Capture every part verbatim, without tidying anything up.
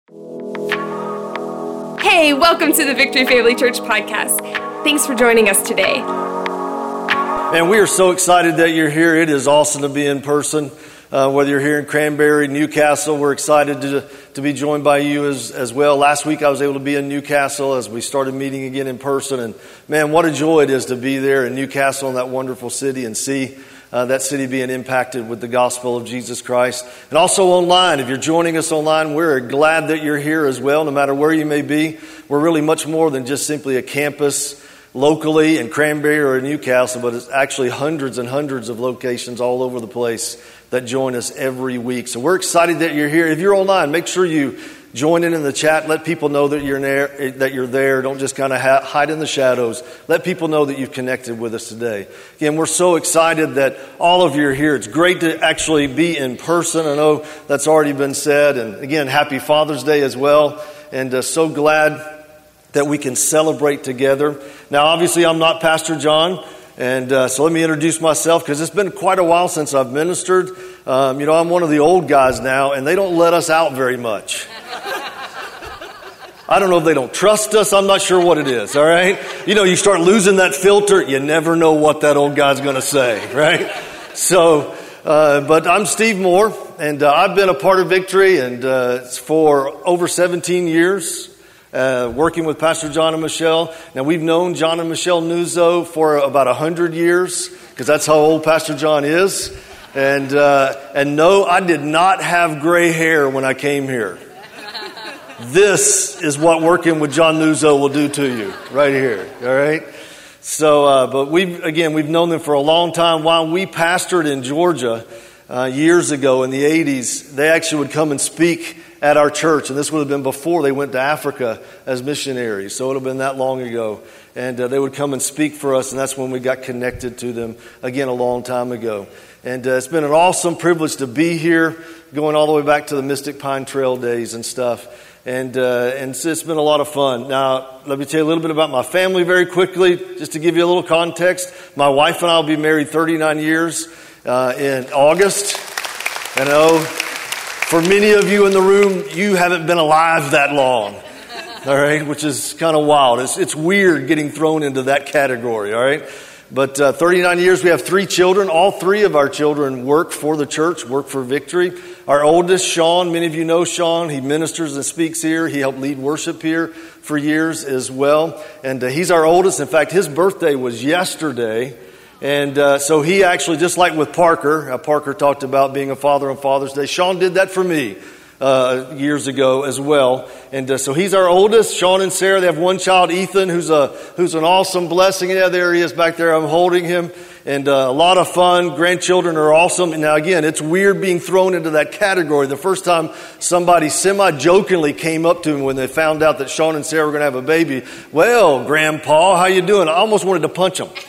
Hey, welcome to the Victory Family Church podcast. Thanks for joining us today. And we are so excited that you're here. It is awesome to be in person. Uh, whether you're here in Cranberry, Newcastle, we're excited to to be joined by you as, as well. Last week I was able to be in Newcastle as we started meeting again in person. And man, what a joy it is to be there in Newcastle, in that wonderful city, and see uh, that city being impacted with the gospel of Jesus Christ. And also online, if you're joining us online, we're glad that you're here as well, no matter where you may be. We're really much more than just simply a campus locally in Cranberry or in Newcastle, but it's actually hundreds and hundreds of locations all over the place that join us every week. So we're excited that you're here. If you're online, make sure you join in in the chat. Let people know that you're there. That you're there. Don't just kind of ha- hide in the shadows. Let people know that you've connected with us today. Again, we're so excited that all of you are here. It's great to actually be in person. I know that's already been said. And again, happy Father's Day as well. And uh, so glad that we can celebrate together. Now, obviously, I'm not Pastor John. And uh, so let me introduce myself, because it's been quite a while since I've ministered. Um, you know, I'm one of the old guys now, and they don't let us out very much. I don't know if they don't trust us. I'm not sure what it is, all right? You know, you start losing that filter, you never know what that old guy's going to say, right? So, uh, but I'm Steve Moore, and uh, I've been a part of Victory and uh, for over seventeen years. Uh, working with Pastor John and Michelle. Now, we've known John and Michelle Nuzzo for about one hundred years, because that's how old Pastor John is. And uh, and no, I did not have gray hair when I came here. This is what working with John Nuzzo will do to you, right here, all right? So, uh, but we've, again, we've known them for a long time. While we pastored in Georgia uh, years ago in the eighties, they actually would come and speak at our church, and this would have been before they went to Africa as missionaries, so it would have been that long ago. And uh, they would come and speak for us, and that's when we got connected to them, again, a long time ago. And uh, it's been an awesome privilege to be here, going all the way back to the Mystic Pine Trail days and stuff. And uh, and so it's been a lot of fun. Now, let me tell you a little bit about my family very quickly, just to give you a little context. My wife and I will be married thirty-nine years uh, in August. And oh, for many of you in the room, you haven't been alive that long, all right, which is kind of wild. It's, it's weird getting thrown into that category, all right? But uh, thirty-nine years, we have three children. All three of our children work for the church, work for Victory. Our oldest, Sean, many of you know Sean. He ministers and speaks here. He helped lead worship here for years as well. And uh, he's our oldest. In fact, his birthday was yesterday. And uh, so he actually, just like with Parker, uh, Parker talked about being a father on Father's Day. Sean did that for me uh, years ago as well. And uh, so he's our oldest. Sean and Sarah, they have one child, Ethan, who's a who's an awesome blessing. Yeah, there he is back there. I'm holding him. And uh, a lot of fun. Grandchildren are awesome. And now, again, it's weird being thrown into that category. The first time somebody semi-jokingly came up to me when they found out that Sean and Sarah were going to have a baby, "Well, Grandpa, how you doing?" I almost wanted to punch him.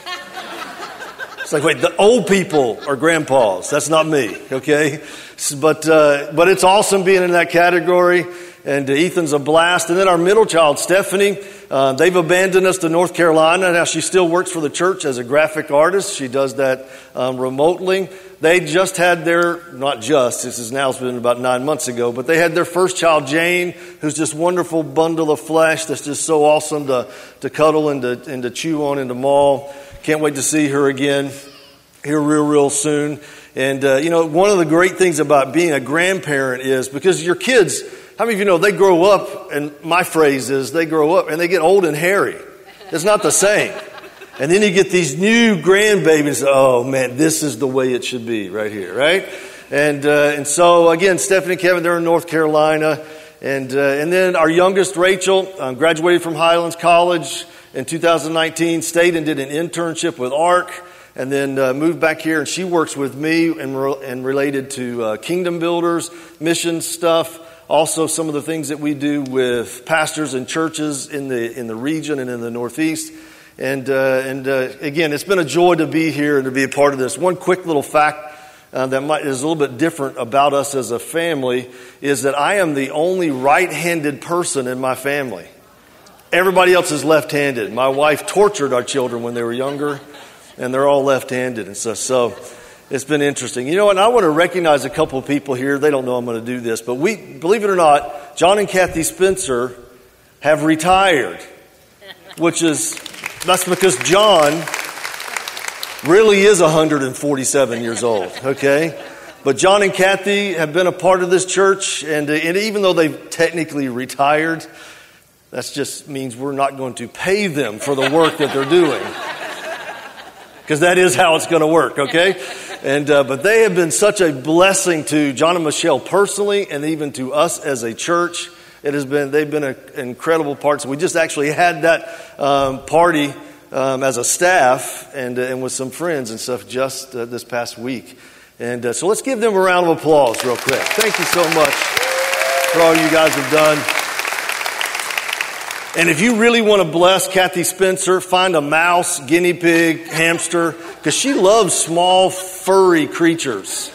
It's like, wait, the old people are grandpas. That's not me, okay? But uh, but it's awesome being in that category. And uh, Ethan's a blast. And then our middle child, Stephanie, uh, they've abandoned us to North Carolina. Now she still works for the church as a graphic artist. She does that um, remotely. They just had their, not just, this is now it's been about nine months ago, but they had their first child, Jane, who's just wonderful bundle of flesh that's just so awesome to, to cuddle and to, and to chew on and to maul. Can't wait to see her again here real, real soon. And, uh, you know, one of the great things about being a grandparent is because your kids, how many of you know they grow up, and my phrase is they grow up and they get old and hairy. It's not the same. And then you get these new grandbabies. Oh, man, this is the way it should be right here, right? And uh, and so, again, Stephanie and Kevin, they're in North Carolina. And, uh, and then our youngest, Rachel, um, graduated from Highlands College in two thousand nineteen, stayed and did an internship with ARC, and then uh, moved back here. And she works with me and, re- and related to uh, Kingdom Builders, mission stuff. Also, some of the things that we do with pastors and churches in the in the region and in the Northeast. And uh, and uh, again, it's been a joy to be here and to be a part of this. One quick little fact uh, that might, is a little bit different about us as a family is that I am the only right-handed person in my family. Everybody else is left-handed. My wife tortured our children when they were younger, and they're all left-handed. And so, so It's been interesting. You know what? I want to recognize a couple of people here. They don't know I'm going to do this, but we, believe it or not, John and Kathy Spencer have retired, which is, that's because John really is one hundred forty-seven years old, okay? But John and Kathy have been a part of this church, and, and even though they've technically retired, that just means we're not going to pay them for the work that they're doing. Because that is how it's going to work, okay? And uh, but they have been such a blessing to John and Michelle personally, and even to us as a church. It has been they've been an incredible part. So we just actually had that um, party um, as a staff and uh, and with some friends and stuff just uh, this past week. And uh, so let's give them a round of applause real quick. Thank you so much for all you guys have done. And if you really want to bless Kathy Spencer, find a mouse, guinea pig, hamster, because she loves small, furry creatures.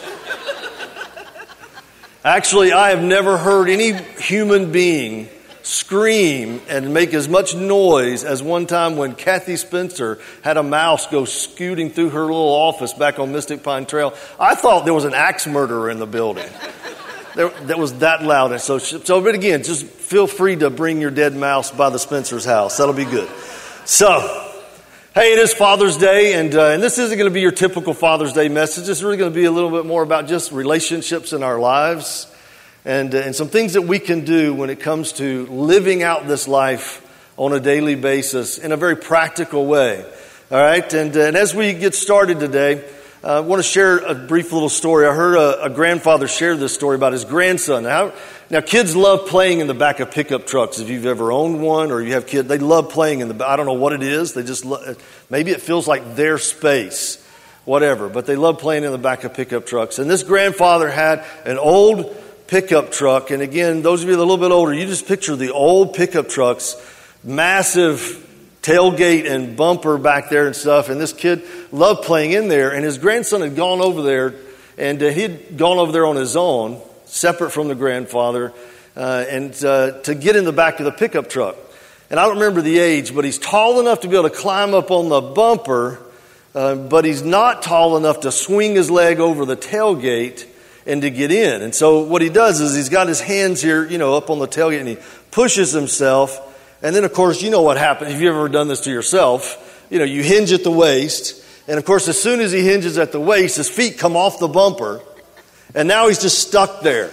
Actually, I have never heard any human being scream and make as much noise as one time when Kathy Spencer had a mouse go scooting through her little office back on Mystic Pine Trail. I thought there was an axe murderer in the building. There, that was that loud. And so, so, but again, just feel free to bring your dead mouse by the Spencer's house. That'll be good. So, hey, it is Father's Day, and uh, and this isn't going to be your typical Father's Day message. It's really going to be a little bit more about just relationships in our lives, and uh, and some things that we can do when it comes to living out this life on a daily basis in a very practical way. All right, and uh, and as we get started today, Uh, I want to share a brief little story. I heard a, a grandfather share this story about his grandson. Now, now, kids love playing in the back of pickup trucks. If you've ever owned one or you have kids, they love playing in the back. I don't know what it is. They just lo- maybe it feels like their space, whatever. But they love playing in the back of pickup trucks. And this grandfather had an old pickup truck. And again, those of you that are a little bit older, you just picture the old pickup trucks, massive tailgate and bumper back there and stuff, and this kid loved playing in there, and his grandson had gone over there, and uh, he'd gone over there on his own, separate from the grandfather, uh, and uh, to get in the back of the pickup truck. And I don't remember the age, but he's tall enough to be able to climb up on the bumper, uh, but he's not tall enough to swing his leg over the tailgate and to get in. And so what he does is he's got his hands here, you know, up on the tailgate, and he pushes himself. And then, of course, you know what happens. If you've ever done this to yourself, you know, you hinge at the waist. And, of course, as soon as he hinges at the waist, his feet come off the bumper. And now he's just stuck there.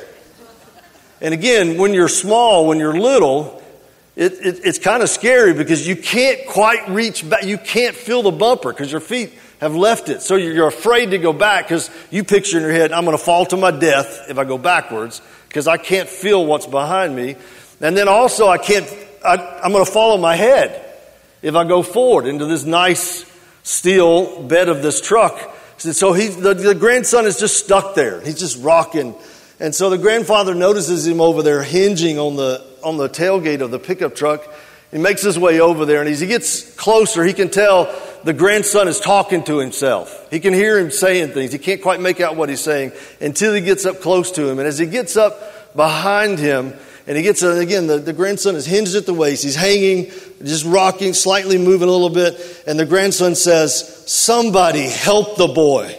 And, again, when you're small, when you're little, it, it, it's kind of scary because you can't quite reach back. You can't feel the bumper because your feet have left it. So you're, you're afraid to go back because you picture in your head, I'm going to fall to my death if I go backwards because I can't feel what's behind me. And then also I can't... I, I'm going to fall on my head if I go forward into this nice steel bed of this truck. So he, the, the grandson is just stuck there. He's just rocking. And so the grandfather notices him over there hinging on the on the tailgate of the pickup truck. He makes his way over there, and as he gets closer, he can tell the grandson is talking to himself. He can hear him saying things. He can't quite make out what he's saying until he gets up close to him. And as he gets up behind him, and he gets, again, the, the grandson is hinged at the waist. He's hanging, just rocking, slightly moving a little bit. And the grandson says, somebody help the boy.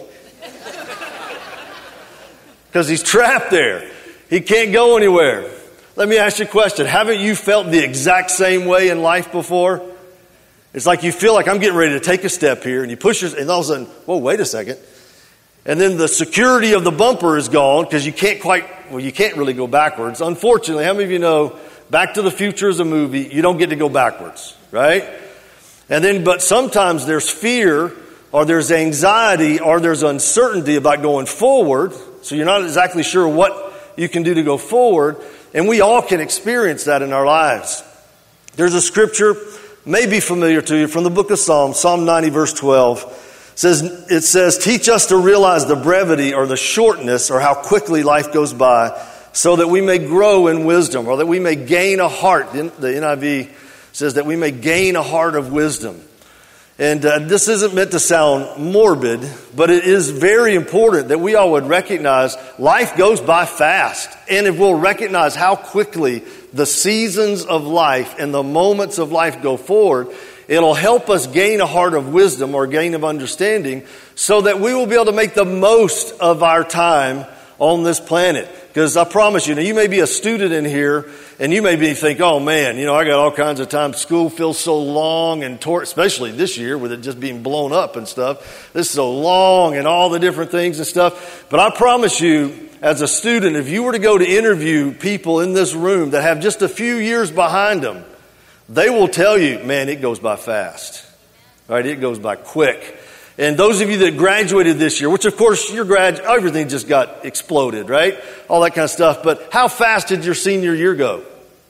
Because he's trapped there. He can't go anywhere. Let me ask you a question. Haven't you felt the exact same way in life before? It's like you feel like I'm getting ready to take a step here. And you push your, and all of a sudden, whoa, wait a second. And then the security of the bumper is gone because you can't quite, well, you can't really go backwards. Unfortunately, how many of you know Back to the Future is a movie, you don't get to go backwards, right? And then, but sometimes there's fear or there's anxiety or there's uncertainty about going forward. So you're not exactly sure what you can do to go forward. And we all can experience that in our lives. There's a scripture, may be familiar to you, from the book of Psalms, Psalm ninety verse twelve. It says, it says, teach us to realize the brevity or the shortness or how quickly life goes by so that we may grow in wisdom or that we may gain a heart. The N I V says that we may gain a heart of wisdom. And uh, this isn't meant to sound morbid, but it is very important that we all would recognize life goes by fast. And if we'll recognize how quickly the seasons of life and the moments of life go forward, It'll help us gain a heart of wisdom or gain of understanding so that we will be able to make the most of our time on this planet. Because I promise you, now you may be a student in here and you may be think, oh man, you know, I got all kinds of time. School feels so long and tor- especially this year with it just being blown up and stuff. This is so long and all the different things and stuff. But I promise you, as a student, if you were to go to interview people in this room that have just a few years behind them, they will tell you, man, it goes by fast. Right? It goes by quick. And those of you that graduated this year, which of course your grad, everything just got exploded, right? All that kind of stuff. But how fast did your senior year go?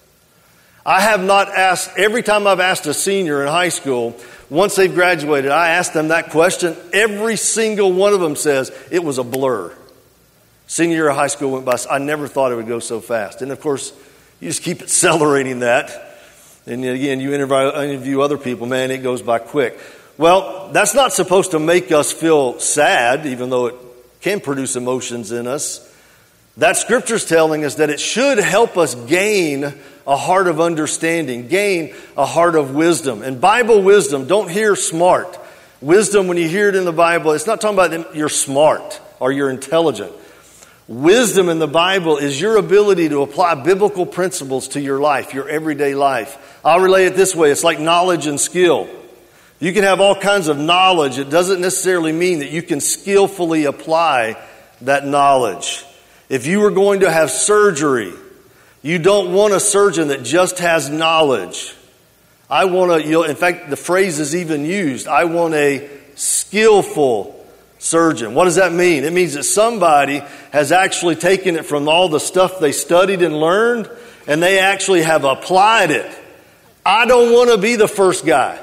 I have not asked, every time I've asked a senior in high school, once they've graduated, I ask them that question. Every single one of them says it was a blur. Senior year of high school went by. I never thought it would go so fast. And of course, you just keep accelerating that. And again, you interview, interview other people, man, it goes by quick. Well, that's not supposed to make us feel sad, even though it can produce emotions in us. That scripture's telling us that it should help us gain a heart of understanding, gain a heart of wisdom. And Bible wisdom, don't hear smart. Wisdom, when you hear it in the Bible, it's not talking about you're smart or you're intelligent. Wisdom in the Bible is your ability to apply biblical principles to your life, your everyday life. I'll relate it this way. It's like knowledge and skill. You can have all kinds of knowledge. It doesn't necessarily mean that you can skillfully apply that knowledge. If you were going to have surgery, you don't want a surgeon that just has knowledge. I want a, you know, in fact, the phrase is even used. I want a skillful surgeon. What does that mean? It means that somebody has actually taken it from all the stuff they studied and learned, and they actually have applied it. I don't want to be the first guy.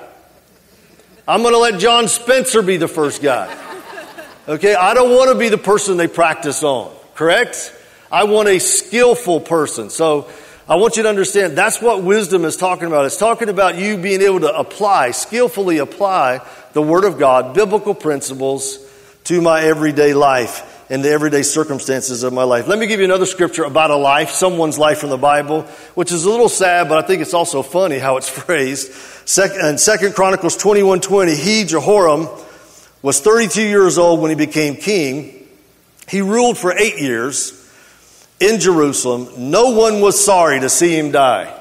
I'm going to let John Spencer be the first guy. Okay, I don't want to be the person they practice on, correct? I want a skillful person. So I want you to understand that's what wisdom is talking about. It's talking about you being able to apply, skillfully apply the Word of God, biblical principles to my everyday life and the everyday circumstances of my life. Let me give you another scripture about a life, someone's life from the Bible, which is a little sad, but I think it's also funny how it's phrased. Second, in Second Chronicles twenty-one twenty, he, Jehoram, was thirty-two years old when he became king. He ruled for eight years in Jerusalem. No one was sorry to see him die.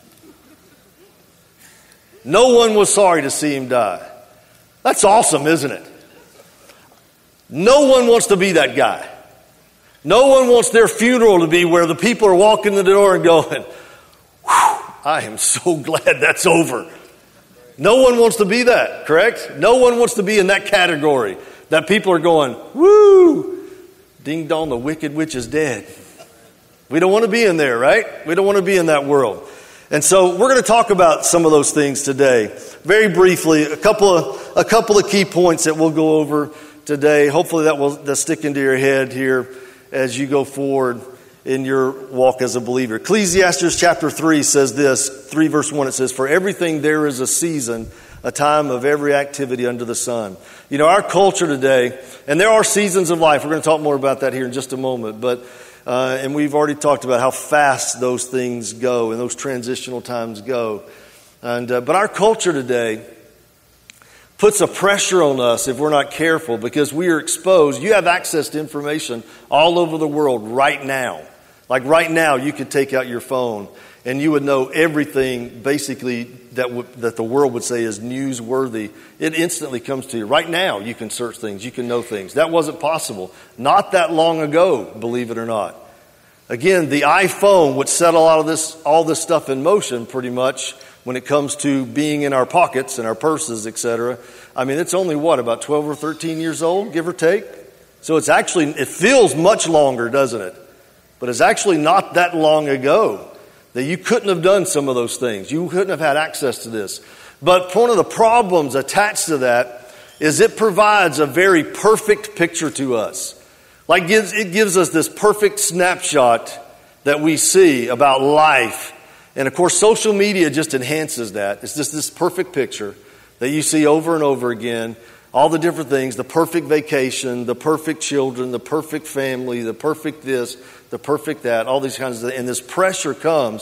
No one was sorry to see him die. That's awesome, isn't it? No one wants to be that guy. No one wants their funeral to be where the people are walking in the door and going, I am so glad that's over. No one wants to be that, correct? No one wants to be in that category. That people are going, woo, ding dong, the wicked witch is dead. We don't want to be in there, right? We don't want to be in that world. And so we're going to talk about some of those things today. Very briefly, a couple of a couple of key points that we'll go over today. Hopefully that will that stick into your head here as you go forward in your walk as a believer. Ecclesiastes chapter three says this, three verse one, it says, for everything there is a season, a time of every activity under the sun. You know, our culture today, and there are seasons of life. We're going to talk more about that here in just a moment. But uh, and we've already talked about how fast those things go and those transitional times go. And uh, but our culture today puts a pressure on us if we're not careful because we are exposed. You have access to information all over the world right now. Like right now, you could take out your phone and you would know everything basically that w- that the world would say is newsworthy. It instantly comes to you. Right now, you can search things. You can know things. That wasn't possible. Not that long ago, believe it or not. Again, the iPhone would set a lot of this, all this stuff in motion pretty much when it comes to being in our pockets and our purses, et cetera. I mean, it's only what, about twelve or thirteen years old, give or take? So it's actually, it feels much longer, doesn't it? But it's actually not that long ago that you couldn't have done some of those things. You couldn't have had access to this. But one of the problems attached to that is it provides a very perfect picture to us. Like gives, it gives us this perfect snapshot that we see about life. And of course, social media just enhances that. It's just this perfect picture that you see over and over again. All the different things, the perfect vacation, the perfect children, the perfect family, the perfect this, the perfect that, all these kinds of things. And this pressure comes.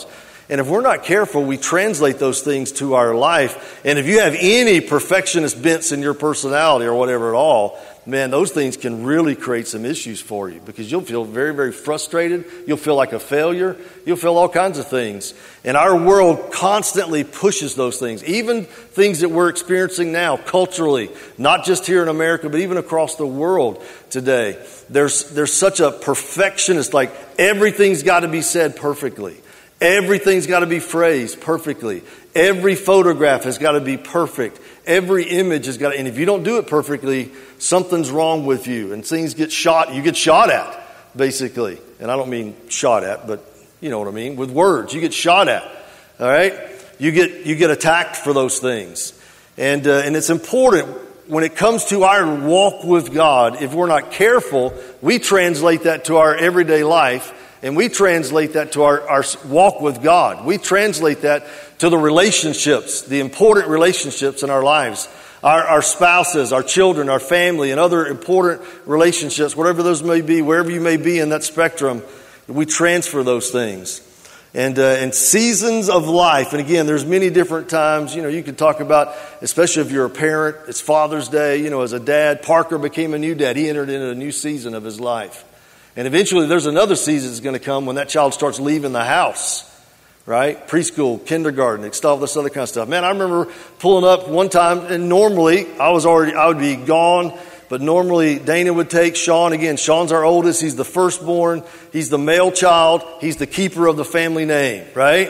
And if we're not careful, we translate those things to our life. And if you have any perfectionist bents in your personality or whatever at all, man, those things can really create some issues for you because you'll feel very, very frustrated. You'll feel like a failure. You'll feel all kinds of things. And our world constantly pushes those things, even things that we're experiencing now culturally, not just here in America, but even across the world today. There's, there's such a perfectionist, like everything's got to be said perfectly. Everything's got to be phrased perfectly. Every photograph has got to be perfect. Every image has got to, and if you don't do it perfectly, something's wrong with you. And things get shot, you get shot at, basically. And I don't mean shot at, but you know what I mean. With words, you get shot at. All right? You get you get attacked for those things. And uh, and it's important when it comes to our walk with God, if we're not careful, we translate that to our everyday life. And we translate that to our, our walk with God. We translate that to the relationships, the important relationships in our lives. Our, our spouses, our children, our family, and other important relationships, whatever those may be, wherever you may be in that spectrum, we transfer those things. And, uh, and seasons of life, and again, there's many different times, you know, you could talk about, especially if you're a parent, it's Father's Day, you know, as a dad, Parker became a new dad. He entered into a new season of his life. And eventually there's another season that's going to come when that child starts leaving the house, right? Preschool, kindergarten, all this other kind of stuff. Man, I remember pulling up one time, and normally I was already, I would be gone, but normally Dana would take Sean. Again, Sean's our oldest. He's the firstborn. He's the male child. He's the keeper of the family name, right?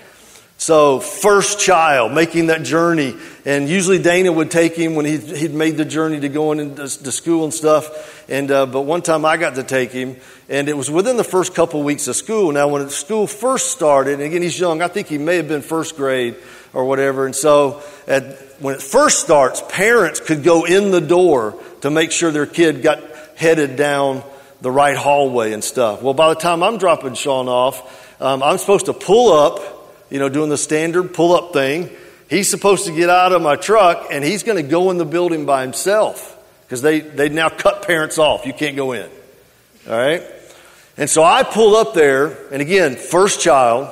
So first child, making that journey. And usually Dana would take him when he'd, he'd made the journey to going into to school and stuff. And uh, but one time I got to take him, and it was within the first couple of weeks of school. Now, when school first started, and again, he's young. I think he may have been first grade or whatever. And so at, when it first starts, parents could go in the door to make sure their kid got headed down the right hallway and stuff. Well, by the time I'm dropping Sean off, um, I'm supposed to pull up, you know, doing the standard pull-up thing. He's supposed to get out of my truck, and he's going to go in the building by himself because they, they now cut parents off. You can't go in. All right? And so I pull up there, and again, first child,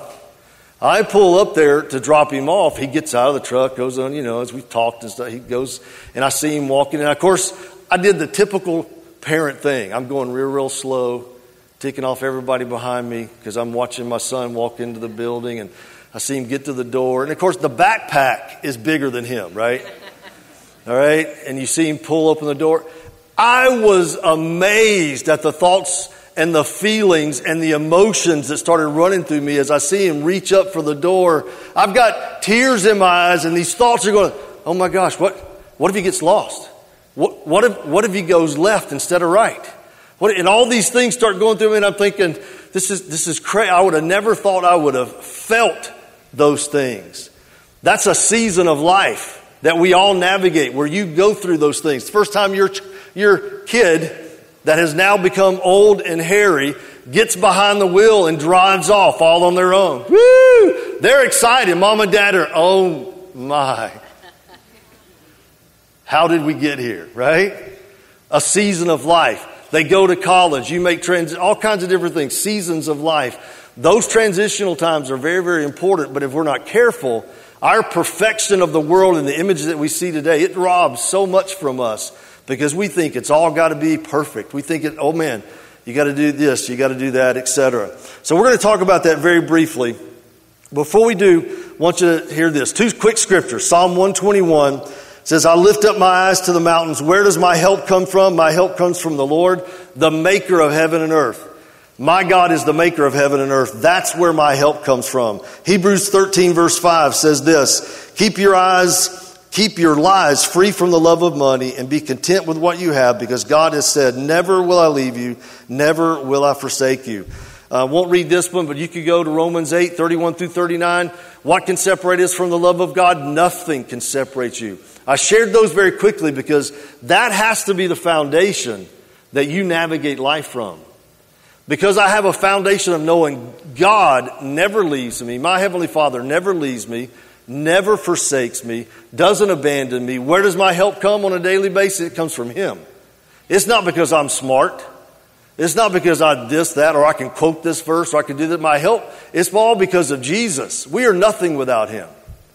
I pull up there to drop him off. He gets out of the truck, goes on, you know, as we talked and stuff, he goes, and I see him walking. And of course, I did the typical parent thing. I'm going real, real slow, ticking off everybody behind me because I'm watching my son walk into the building, and I see him get to the door. And of course, the backpack is bigger than him, right? All right? And you see him pull open the door. I was amazed at the thoughts and the feelings and the emotions that started running through me as I see him reach up for the door. I've got tears in my eyes, and these thoughts are going, oh my gosh, what, what if he gets lost? What, what if, what if he goes left instead of right? What, and all these things start going through me, and I'm thinking, this is, this is crazy. I would have never thought I would have felt those things. That's a season of life that we all navigate, where you go through those things. The first time your, your kid that has now become old and hairy gets behind the wheel and drives off all on their own. Woo! They're excited. Mom and dad are, oh my. How did we get here, right? A season of life. They go to college. You make trans, all kinds of different things, seasons of life. Those transitional times are very, very important, but if we're not careful, our perfection of the world and the images that we see today, it robs so much from us because we think it's all got to be perfect. We think, it, oh man, you got to do this, you got to do that, et cetera. So we're going to talk about that very briefly. Before we do, I want you to hear this. Two quick scriptures. Psalm one twenty-one says, I lift up my eyes to the mountains. Where does my help come from? My help comes from the Lord, the maker of heaven and earth. My God is the maker of heaven and earth. That's where my help comes from. Hebrews thirteen verse five says this, keep your eyes, keep your lives free from the love of money and be content with what you have because God has said, never will I leave you, never will I forsake you. I uh, won't read this one, but you could go to Romans eight, thirty-one through thirty-nine. What can separate us from the love of God? Nothing can separate you. I shared those very quickly because that has to be the foundation that you navigate life from. Because I have a foundation of knowing God never leaves me. My Heavenly Father never leaves me, never forsakes me, doesn't abandon me. Where does my help come on a daily basis? It comes from Him. It's not because I'm smart. It's not because I this, that, or I can quote this verse, or I can do that. My help, it's all because of Jesus. We are nothing without Him.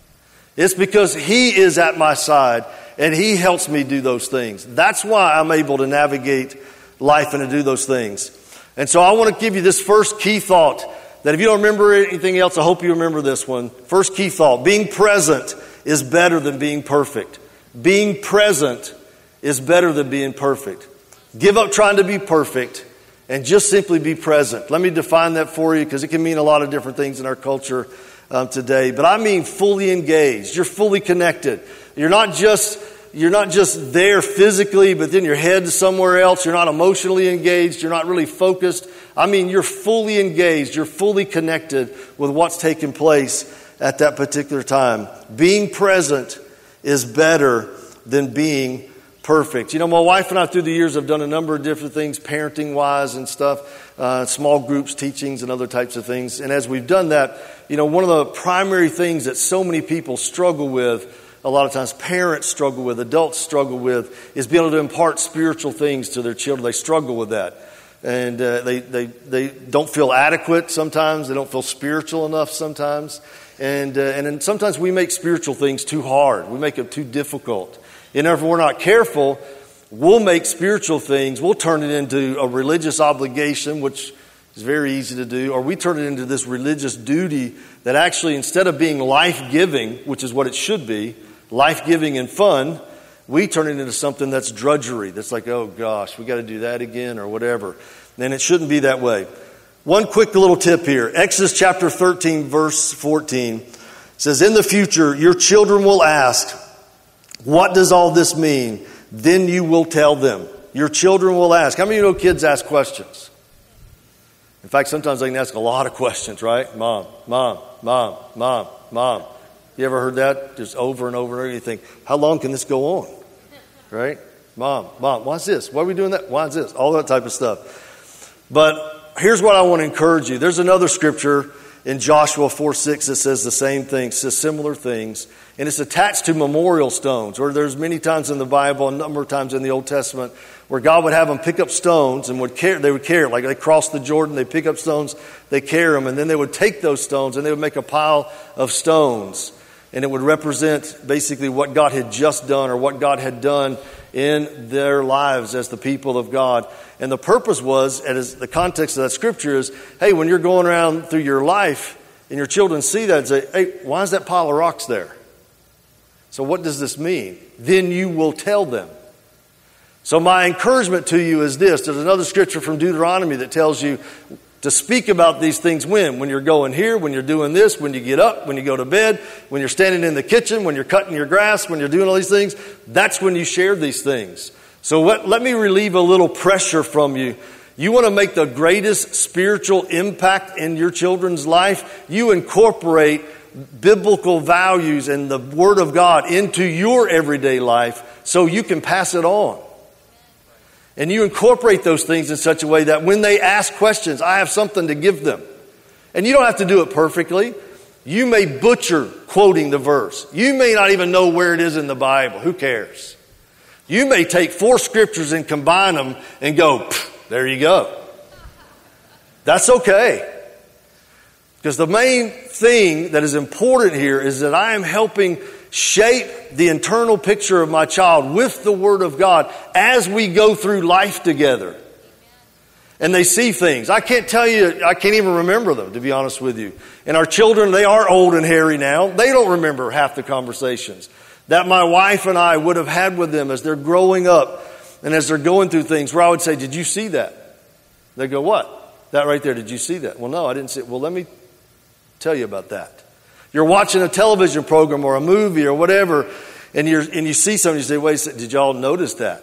It's because He is at my side, and He helps me do those things. That's why I'm able to navigate life and to do those things. And so I want to give you this first key thought, that if you don't remember anything else, I hope you remember this one. First key thought, being present is better than being perfect. Being present is better than being perfect. Give up trying to be perfect and just simply be present. Let me define that for you, because it can mean a lot of different things in our culture um, today. But I mean fully engaged. You're fully connected. You're not just you're not just there physically, but then your head is somewhere else. You're not emotionally engaged. You're not really focused. I mean, you're fully engaged. You're fully connected with what's taking place at that particular time. Being present is better than being perfect. You know, my wife and I through the years have done a number of different things, parenting-wise and stuff, uh, small groups, teachings, and other types of things. And as we've done that, you know, one of the primary things that so many people struggle with, a lot of times parents struggle with, adults struggle with, is being able to impart spiritual things to their children. They struggle with that. And uh, they, they, they don't feel adequate sometimes. They don't feel spiritual enough sometimes. And, uh, and then sometimes we make spiritual things too hard. We make them too difficult. And if we're not careful, we'll make spiritual things, we'll turn it into a religious obligation, which is very easy to do, or we turn it into this religious duty that actually, instead of being life-giving, which is what it should be, life-giving and fun, we turn it into something that's drudgery. That's like, oh gosh, we got to do that again or whatever. And it shouldn't be that way. One quick little tip here. Exodus chapter thirteen, verse fourteen says, in the future, your children will ask, what does all this mean? Then you will tell them. Your children will ask. How many of you know kids ask questions? In fact, sometimes they can ask a lot of questions, right? Mom, mom, mom, mom, mom. You ever heard that? Just over and over and over. You think, how long can this go on? Right? Mom, mom, why's this? Why are we doing that? Why's this? All that type of stuff. But here's what I want to encourage you. There's another scripture in Joshua four six that says the same thing, says similar things. And it's attached to memorial stones, or there's many times in the Bible, a number of times in the Old Testament, where God would have them pick up stones and would carry, they would carry it. Like they crossed the Jordan, they pick up stones, they carry them, and then they would take those stones and they would make a pile of stones. And it would represent basically what God had just done or what God had done in their lives as the people of God. And the purpose was, and as the context of that scripture is, hey, when you're going around through your life and your children see that and say, hey, why is that pile of rocks there? So what does this mean? Then you will tell them. So my encouragement to you is this. There's another scripture from Deuteronomy that tells you to speak about these things when? When you're going here, when you're doing this, when you get up, when you go to bed, when you're standing in the kitchen, when you're cutting your grass, when you're doing all these things. That's when you share these things. So what, let me relieve a little pressure from you. You want to make the greatest spiritual impact in your children's life? You incorporate biblical values and the Word of God into your everyday life so you can pass it on. And you incorporate those things in such a way that when they ask questions, I have something to give them. And you don't have to do it perfectly. You may butcher quoting the verse. You may not even know where it is in the Bible. Who cares? You may take four scriptures and combine them and go, there you go. That's okay. Because the main thing that is important here is that I am helping shape the internal picture of my child with the Word of God as we go through life together. And they see things. I can't tell you, I can't even remember them, to be honest with you. And our children, they are old and hairy now. They don't remember half the conversations that my wife and I would have had with them as they're growing up and as they're going through things where I would say, did you see that? They go, what? That right there, did you see that? Well, no, I didn't see it. Well, let me tell you about that. You're watching a television program or a movie or whatever, and you're and you see something, you say, wait a second, did y'all notice that?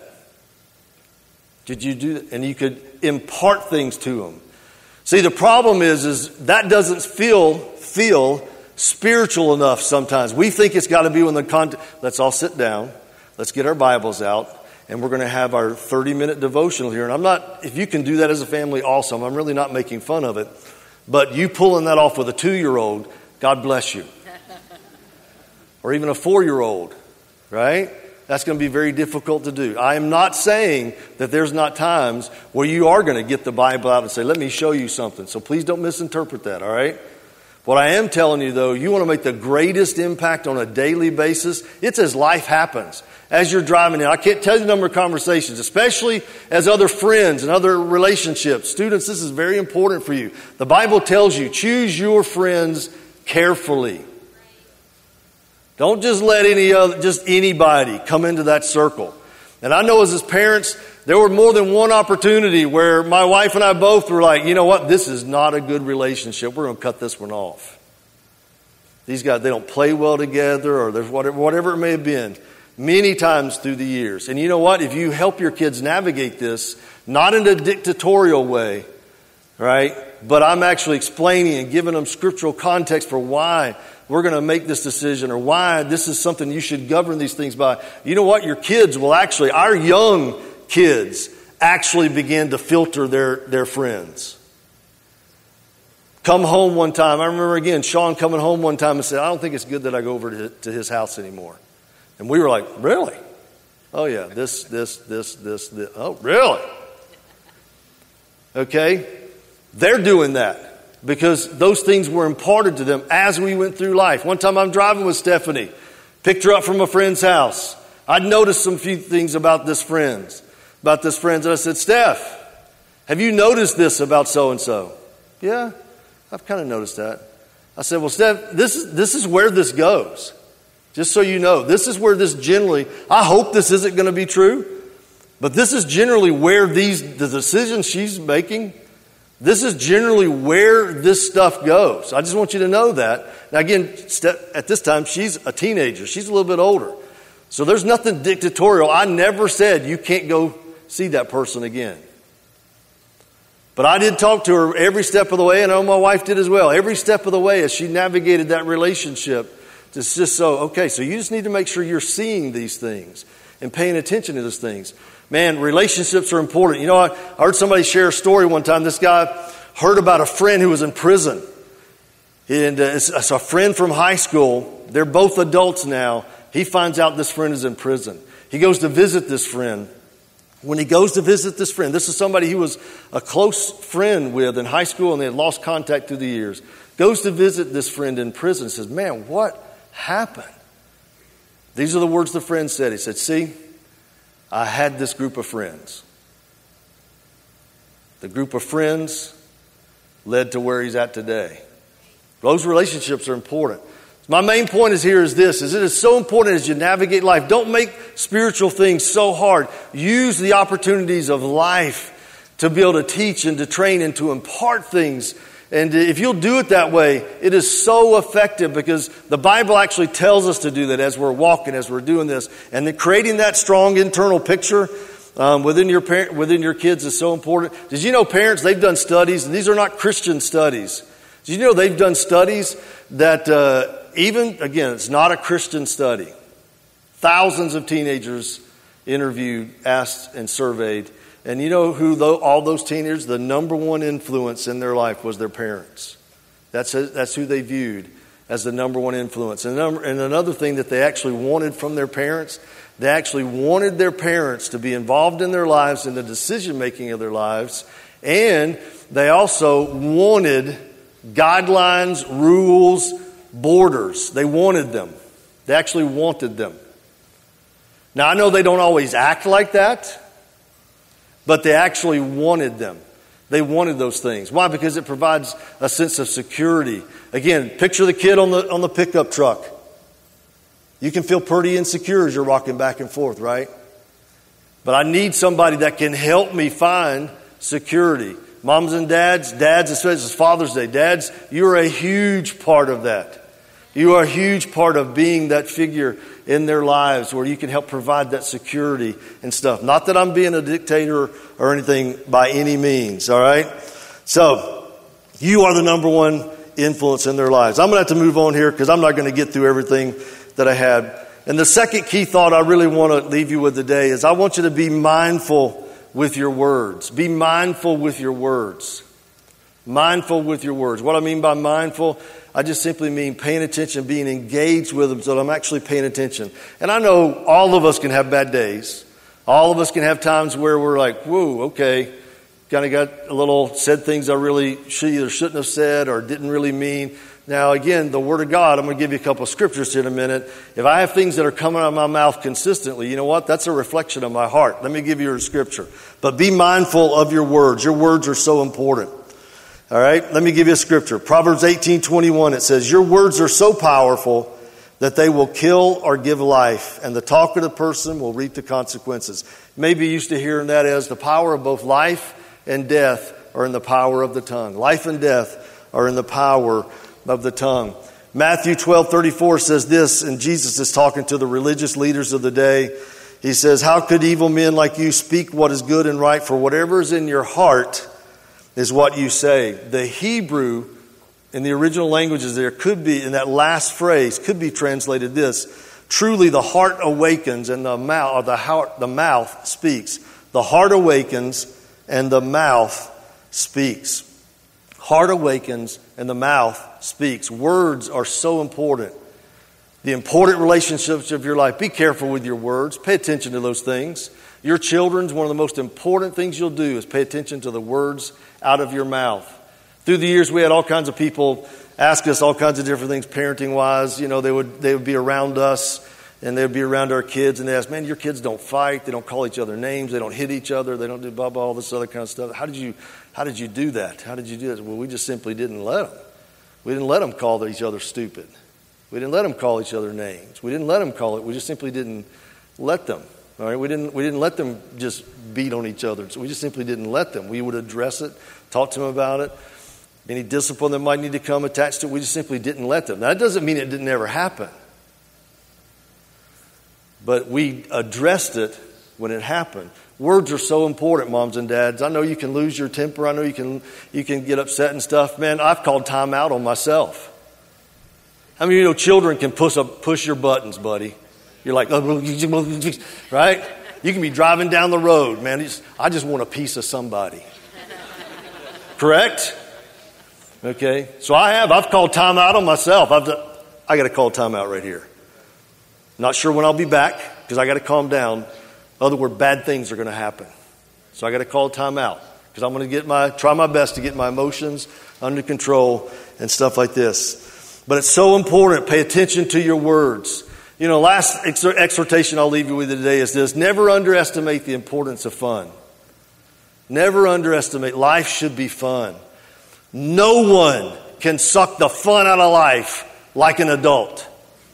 Did you do that? And you could impart things to them. See, the problem is, is that doesn't feel, feel spiritual enough sometimes. We think it's got to be when the content, let's all sit down, let's get our Bibles out, and we're going to have our thirty-minute devotional here. And I'm not, if you can do that as a family, awesome. I'm really not making fun of it. But you pulling that off with a two-year-old, God bless you. Or even a four-year-old, right? That's going to be very difficult to do. I am not saying that there's not times where you are going to get the Bible out and say, let me show you something. So please don't misinterpret that, all right? What I am telling you, though, you want to make the greatest impact on a daily basis, it's as life happens. As you're driving in, I can't tell you the number of conversations, especially as other friends and other relationships. Students, this is very important for you. The Bible tells you, choose your friends carefully. Don't just let any other, just anybody come into that circle. And I know as his parents, there were more than one opportunity where my wife and I both were like, you know what, this is not a good relationship. We're going to cut this one off. These guys, they don't play well together, or there's whatever, whatever it may have been, many times through the years. And you know what, if you help your kids navigate this, not in a dictatorial way, right, but I'm actually explaining and giving them scriptural context for why we're going to make this decision, or why this is something you should govern these things by. You know what? Your kids will actually, our young kids actually begin to filter their, their friends. Come home one time. I remember again, Sean coming home one time and said, I don't think it's good that I go over to, to his house anymore. And we were like, really? Oh yeah, this, this, this, this, this. Oh, really? Okay. They're doing that because those things were imparted to them as we went through life. One time I'm driving with Stephanie, picked her up from a friend's house. I'd noticed some few things about this friend, about this friend, and I said, Steph, have you noticed this about so-and-so? Yeah, I've kind of noticed that. I said, well, Steph, this is, this is where this goes. Just so you know, this is where this generally, I hope this isn't going to be true, but this is generally where these, the decisions she's making, this is generally where this stuff goes. I just want you to know that. Now again, at this time, she's a teenager. She's a little bit older. So there's nothing dictatorial. I never said you can't go see that person again. But I did talk to her every step of the way, and I know my wife did as well. Every step of the way as she navigated that relationship. It's just so, okay, so you just need to make sure you're seeing these things and paying attention to those things. Man, relationships are important. You know, I, I heard somebody share a story one time. This guy heard about a friend who was in prison. And uh, it's, it's a friend from high school. They're both adults now. He finds out this friend is in prison. He goes to visit this friend. When he goes to visit this friend, this is somebody he was a close friend with in high school, and they had lost contact through the years. Goes to visit this friend in prison and says, man, what happened? These are the words the friend said. He said, see, I had this group of friends. The group of friends led to where he's at today. Those relationships are important. My main point is here is this, is it is so important as you navigate life. Don't make spiritual things so hard. Use the opportunities of life to be able to teach and to train and to impart things. And if you'll do it that way, it is so effective because the Bible actually tells us to do that as we're walking, as we're doing this. And then creating that strong internal picture um, within your par- within your kids is so important. Did you know parents, they've done studies, and these are not Christian studies. Did you know they've done studies that uh, even, again, it's not a Christian study. Thousands of teenagers interviewed, asked, and surveyed. And you know who though, all those teenagers, the number one influence in their life was their parents. That's, that's who they viewed as the number one influence. And, number, and another thing that they actually wanted from their parents, they actually wanted their parents to be involved in their lives, in the decision-making of their lives. And they also wanted guidelines, rules, borders. They wanted them. They actually wanted them. Now, I know they don't always act like that, but they actually wanted them. They wanted those things. Why? Because it provides a sense of security. Again, picture the kid on the on the pickup truck. You can feel pretty insecure as you're rocking back and forth, right? But I need somebody that can help me find security. Moms and dads, dads, especially it's Father's Day. Dads, you're a huge part of that. You are a huge part of being that figure in their lives where you can help provide that security and stuff. Not that I'm being a dictator or anything by any means, all right? So, you are the number one influence in their lives. I'm going to have to move on here because I'm not going to get through everything that I had. And the second key thought I really want to leave you with today is I want you to be mindful with your words. Be mindful with your words. Mindful with your words. What I mean by mindful, I just simply mean paying attention, being engaged with them so that I'm actually paying attention. And I know all of us can have bad days. All of us can have times where we're like, whoa, okay, kind of got a little, said things I really should, either shouldn't have said or didn't really mean. Now, again, the Word of God, I'm going to give you a couple of scriptures here in a minute. If I have things that are coming out of my mouth consistently, you know what? That's a reflection of my heart. Let me give you a scripture. But be mindful of your words. Your words are so important. All right? Let me give you a scripture. Proverbs eighteen twenty-one, it says, your words are so powerful that they will kill or give life, and the talk of the person will reap the consequences. Maybe you're used to hearing that as the power of both life and death are in the power of the tongue. Life and death are in the power of the tongue. Matthew twelve thirty-four says this, and Jesus is talking to the religious leaders of the day. He says, how could evil men like you speak what is good and right? For whatever is in your heart is what you say. The Hebrew in the original languages there could be, in that last phrase, could be translated this: truly the heart awakens and the mouth, or the, heart, the mouth speaks. The heart awakens and the mouth speaks. Heart awakens and the mouth speaks. Words are so important. The important relationships of your life. Be careful with your words. Pay attention to those things. Your children's, one of the most important things you'll do is pay attention to the words out of your mouth. Through the years, we had all kinds of people ask us all kinds of different things, parenting-wise. You know, they would they would be around us, and they would be around our kids, and they ask, man, your kids don't fight. They don't call each other names. They don't hit each other. They don't do blah, blah, all this other kind of stuff. How did you how did you do that? How did you do that? Well, we just simply didn't let them. We didn't let them call each other stupid. We didn't let them call each other names. We didn't let them call it. We just simply didn't let them. All right, we didn't we didn't let them just beat on each other. So we just simply didn't let them. We would address it, talk to them about it. Any discipline that might need to come attached to it, we just simply didn't let them. Now, that doesn't mean it didn't ever happen. But we addressed it when it happened. Words are so important, moms and dads. I know you can lose your temper. I know you can you can get upset and stuff. Man, I've called time out on myself. How many of you know children can push up, push your buttons, buddy? You're like, right? You can be driving down the road, man. I just want a piece of somebody. Correct? Okay, so I have. I've called time out on myself. I've done, I got to call time out right here. Not sure when I'll be back because I got to calm down. Other words, bad things are going to happen. So I got to call time out because I'm going to get my try my best to get my emotions under control and stuff like this. But it's so important. Pay attention to your words. You know, last ex- exhortation I'll leave you with today is this: never underestimate the importance of fun. Never underestimate. Life should be fun. No one can suck the fun out of life like an adult.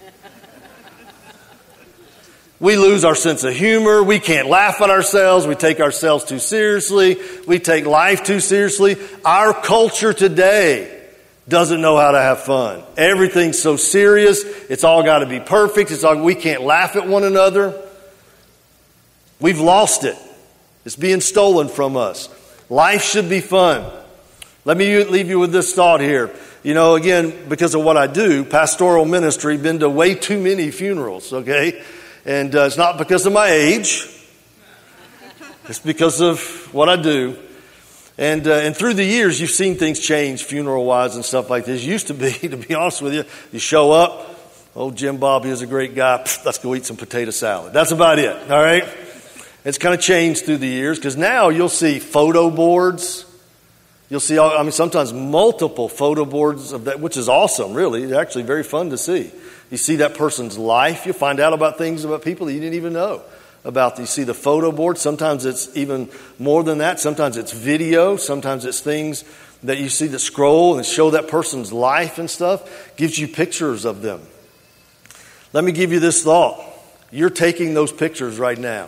We lose our sense of humor. We can't laugh at ourselves. We take ourselves too seriously. We take life too seriously. Our culture today doesn't know how to have fun. Everything's so serious. It's all got to be perfect. It's all, we can't laugh at one another. We've lost it. It's being stolen from us. Life should be fun. Let me leave you with this thought here. You know, again, because of what I do, pastoral ministry, been to way too many funerals, okay? And uh, it's not because of my age. It's because of what I do. And uh, and through the years, you've seen things change funeral-wise and stuff like this. It used to be, to be honest with you, you show up, oh, Jim Bob, he was a great guy. Pfft, let's go eat some potato salad. That's about it, all right? It's kind of changed through the years because now you'll see photo boards. You'll see, all, I mean, sometimes multiple photo boards of that, which is awesome, really. It's actually very fun to see. You see that person's life. You'll find out about things about people that you didn't even know about. You see the photo board. Sometimes it's even more than that. Sometimes it's video. Sometimes it's things that you see that scroll and show that person's life and stuff. Gives you pictures of them. Let me give you this thought. You're taking those pictures right now.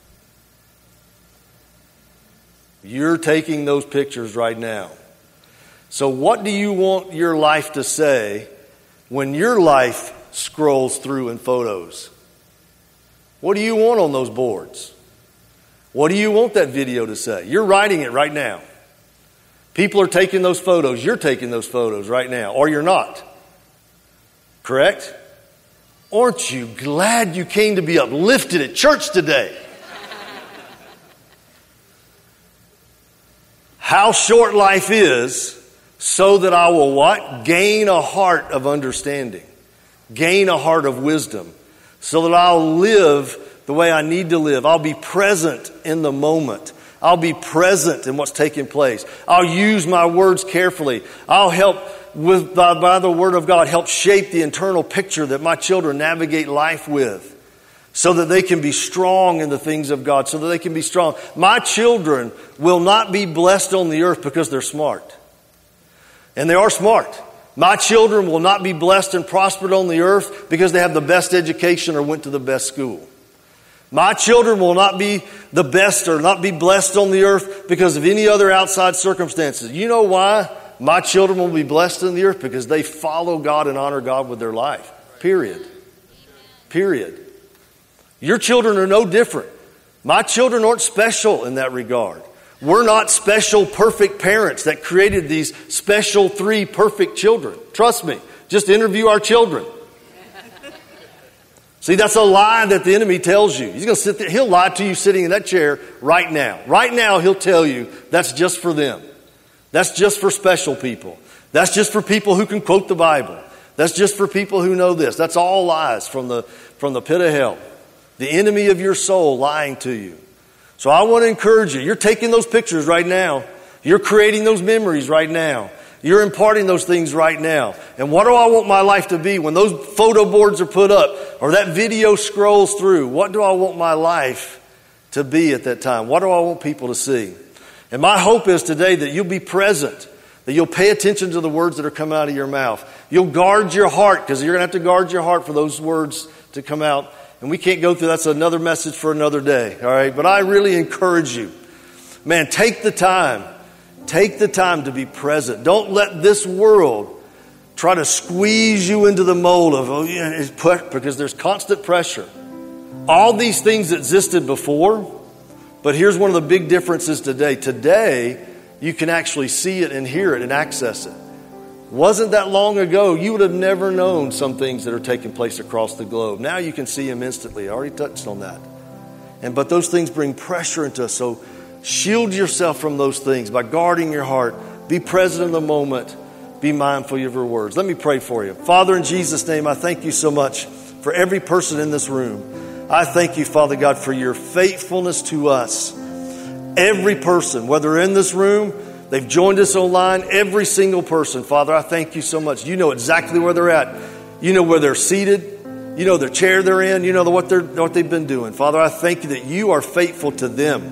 You're taking those pictures right now. So what do you want your life to say when your life scrolls through in photos? What do you want on those boards? What do you want that video to say? You're writing it right now. People are taking those photos. You're taking those photos right now, or you're not. Correct? Aren't you glad you came to be uplifted at church today? How short life is, so that I will what? Gain a heart of understanding. Gain a heart of wisdom. So that I'll live the way I need to live. I'll be present in the moment. I'll be present in what's taking place. I'll use my words carefully. I'll help with by, by the Word of God, help shape the internal picture that my children navigate life with, so that they can be strong in the things of God, so that they can be strong. My children will not be blessed on the earth because they're smart. And they are smart. My children will not be blessed and prospered on the earth because they have the best education or went to the best school. My children will not be the best or not be blessed on the earth because of any other outside circumstances. You know why my children will be blessed on the earth? Because they follow God and honor God with their life. Period. Period. Your children are no different. My children aren't special in that regard. We're not special, perfect parents that created these special three perfect children. Trust me. Just interview our children. See, that's a lie that the enemy tells you. He's going to sit there. He'll lie to you sitting in that chair right now. Right now, he'll tell you that's just for them. That's just for special people. That's just for people who can quote the Bible. That's just for people who know this. That's all lies from the, from the pit of hell. The enemy of your soul lying to you. So I want to encourage you. You're taking those pictures right now. You're creating those memories right now. You're imparting those things right now. And what do I want my life to be when those photo boards are put up or that video scrolls through? What do I want my life to be at that time? What do I want people to see? And my hope is today that you'll be present, that you'll pay attention to the words that are coming out of your mouth. You'll guard your heart, because you're going to have to guard your heart for those words to come out. And we can't go through, that's another message for another day, all right? But I really encourage you, man, take the time. Take the time to be present. Don't let this world try to squeeze you into the mold of, oh yeah, it's put, because there's constant pressure. All these things existed before, but here's one of the big differences today. Today, you can actually see it and hear it and access it. Wasn't that long ago, you would have never known some things that are taking place across the globe. Now you can see them instantly. I already touched on that. And but those things bring pressure into us. So shield yourself from those things by guarding your heart. Be present in the moment. Be mindful of your words. Let me pray for you. Father, in Jesus' name, I thank you so much for every person in this room. I thank you, Father God, for your faithfulness to us. Every person, whether in this room, they've joined us online, every single person, Father, I thank you so much. You know exactly where they're at. You know where they're seated. You know the chair they're in. You know what they're what they've been doing. Father, I thank you that you are faithful to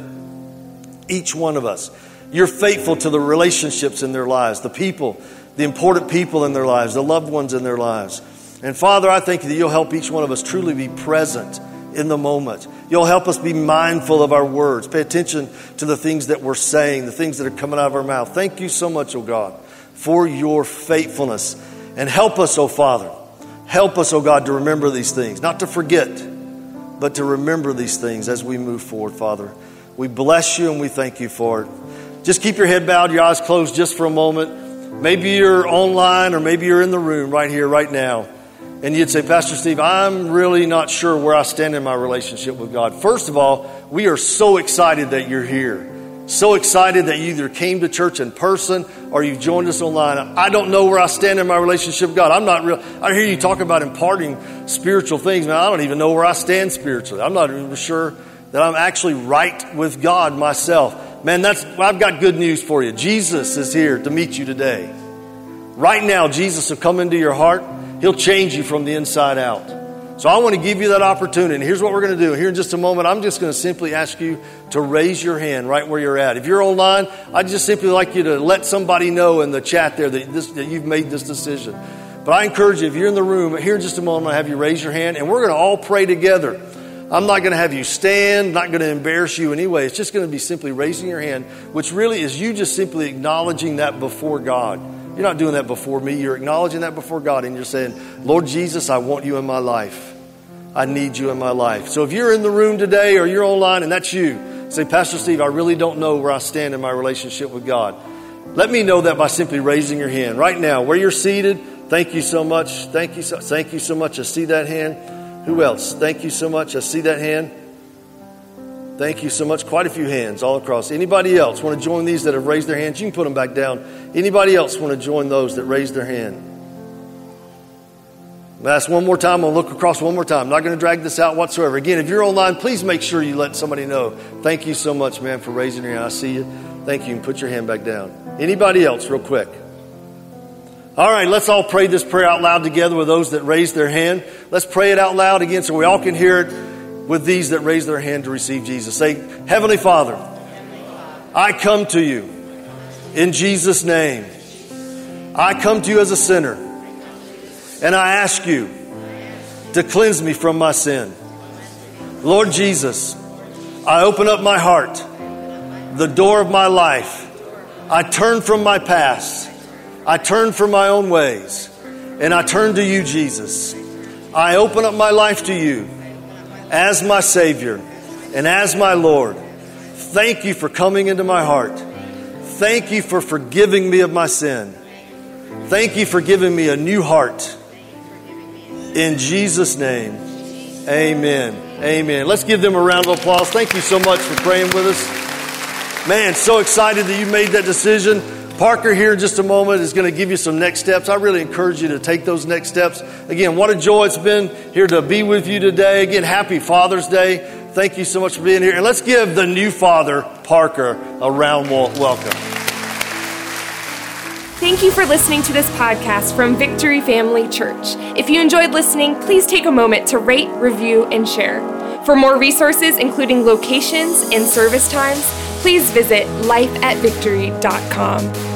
them. Each one of us. You're faithful to the relationships in their lives, the people, the important people in their lives, the loved ones in their lives. And Father, I thank you that you'll help each one of us truly be present in the moment. You'll help us be mindful of our words. Pay attention to the things that we're saying, the things that are coming out of our mouth. Thank you so much, oh God, for your faithfulness. And help us, oh Father. Help us, oh God, to remember these things. Not to forget, but to remember these things as we move forward, Father. We bless you and we thank you for it. Just keep your head bowed, your eyes closed just for a moment. Maybe you're online or maybe you're in the room right here, right now. And you'd say, Pastor Steve, I'm really not sure where I stand in my relationship with God. First of all, we are so excited that you're here. So excited that you either came to church in person or you've joined us online. I don't know where I stand in my relationship with God. I'm not real. I hear you talk about imparting spiritual things. Man, I don't even know where I stand spiritually. I'm not even sure that I'm actually right with God myself. Man, that's I've got good news for you. Jesus is here to meet you today. Right now, Jesus will come into your heart. He'll change you from the inside out. So I want to give you that opportunity. And here's what we're going to do. Here in just a moment, I'm just going to simply ask you to raise your hand right where you're at. If you're online, I'd just simply like you to let somebody know in the chat there that, this, that you've made this decision. But I encourage you, if you're in the room, here in just a moment, I'll have you raise your hand. And we're going to all pray together. I'm not going to have you stand, not going to embarrass you anyway. It's just going to be simply raising your hand, which really is you just simply acknowledging that before God. You're not doing that before me. You're acknowledging that before God, and you're saying, Lord Jesus, I want you in my life. I need you in my life. So if you're in the room today or you're online and that's you, say, Pastor Steve, I really don't know where I stand in my relationship with God. Let me know that by simply raising your hand. Right now, where you're seated, thank you so much. Thank you so, thank you so much. I see that hand. Who else? Thank you so much. I see that hand. Thank you so much. Quite a few hands all across. Anybody else want to join these that have raised their hands? You can put them back down. Anybody else want to join those that raised their hand? That's one more time. I'll look across one more time. I'm not going to drag this out whatsoever. Again, if you're online, please make sure you let somebody know. Thank you so much, man, for raising your hand. I see you. Thank you. And put your hand back down. Anybody else, real quick? All right, let's all pray this prayer out loud together with those that raised their hand. Let's pray it out loud again so we all can hear it with these that raised their hand to receive Jesus. Say, Heavenly Father, I come to you in Jesus' name. I come to you as a sinner. And I ask you to cleanse me from my sin. Lord Jesus, I open up my heart, the door of my life. I turn from my past. I turn from my own ways. And I turn to you, Jesus. I open up my life to you as my Savior and as my Lord. Thank you for coming into my heart. Thank you for forgiving me of my sin. Thank you for giving me a new heart. In Jesus' name, amen. Amen. Let's give them a round of applause. Thank you so much for praying with us. Man, so excited that you made that decision. Parker here in just a moment is going to give you some next steps. I really encourage you to take those next steps. Again, what a joy it's been here to be with you today. Again, happy Father's Day. Thank you so much for being here. And let's give the new father, Parker, a round welcome. Thank you for listening to this podcast from Victory Family Church. If you enjoyed listening, please take a moment to rate, review, and share. For more resources, including locations and service times, please visit life at victory dot com.